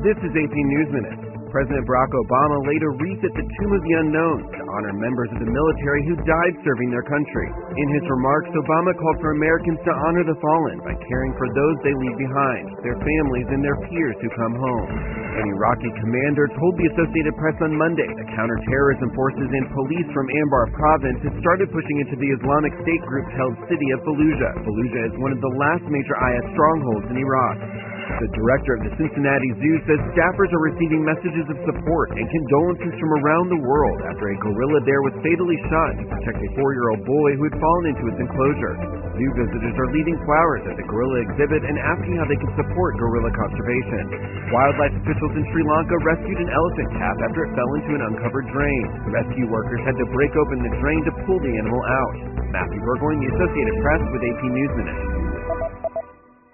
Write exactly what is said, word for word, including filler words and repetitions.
This is A P News Minute. President Barack Obama laid a wreath at the Tomb of the Unknowns to honor members of the military who died serving their country. In his remarks, Obama called for Americans to honor the fallen by caring for those they leave behind, their families, and their peers who come home. An Iraqi commander told the Associated Press on Monday that counterterrorism forces and police from Anbar province had started pushing into the Islamic State group's held city of Fallujah. Fallujah is one of the last major I S strongholds in Iraq. The director of the Cincinnati Zoo says staffers are receiving messages of support and condolences from around the world after a gorilla bear was fatally shot to protect a four-year-old boy who had fallen into its enclosure. Zoo visitors are leaving flowers at the gorilla exhibit and asking how they can support gorilla conservation. Wildlife officials in Sri Lanka rescued an elephant calf after it fell into an uncovered drain. Rescue workers had to break open the drain to pull the animal out. Matthew Burgoyne, The Associated Press, with A P News Minute.